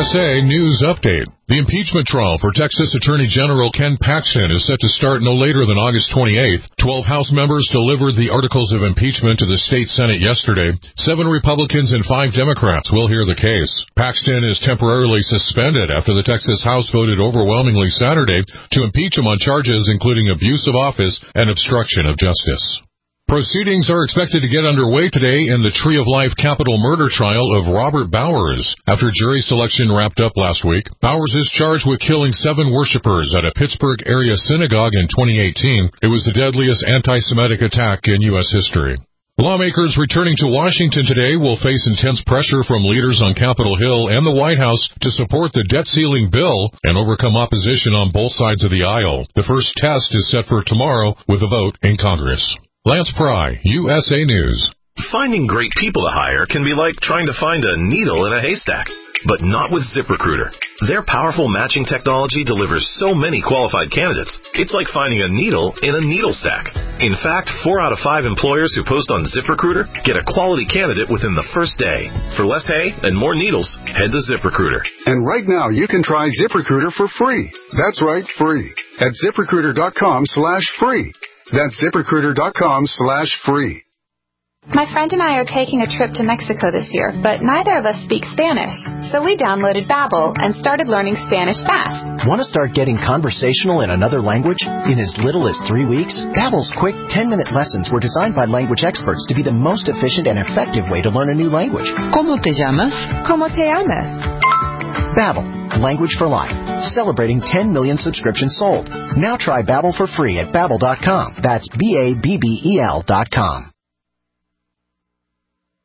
USA News Update. The impeachment trial for Texas Attorney General Ken Paxton is set to start no later than August 28th. 12 House members delivered the articles of impeachment to the state Senate yesterday. 7 Republicans and 5 Democrats will hear the case. Paxton is temporarily suspended after the Texas House voted overwhelmingly Saturday to impeach him on charges including abuse of office and obstruction of justice. Proceedings are expected to get underway today in the Tree of Life capital murder trial of Robert Bowers. After jury selection wrapped up last week, Bowers is charged with killing 7 worshipers at a Pittsburgh area synagogue in 2018. It was the deadliest anti-Semitic attack in U.S. history. Lawmakers returning to Washington today will face intense pressure from leaders on Capitol Hill and the White House to support the debt ceiling bill and overcome opposition on both sides of the aisle. The first test is set for tomorrow with a vote in Congress. Lance Pry, USA News. Finding great people to hire can be like trying to find a needle in a haystack, but not with ZipRecruiter. Their powerful matching technology delivers so many qualified candidates, it's like finding a needle in a needle stack. In fact, 4 out of 5 employers who post on ZipRecruiter get a quality candidate within the first day. For less hay and more needles, head to ZipRecruiter. And right now, you can try ZipRecruiter for free. That's right, free. At ZipRecruiter.com/free. That's ZipRecruiter.com/free. My friend and I are taking a trip to Mexico this year, but neither of us speak Spanish. So we downloaded Babbel and started learning Spanish fast. Want to start getting conversational in another language? In as little as 3 weeks, Babbel's quick 10-minute lessons were designed by language experts to be the most efficient and effective way to learn a new language. ¿Cómo te llamas? ¿Cómo te llamas? Babbel, language for life. Celebrating 10 million subscriptions sold. Now try Babbel for free at Babbel.com. That's BABBEL.com.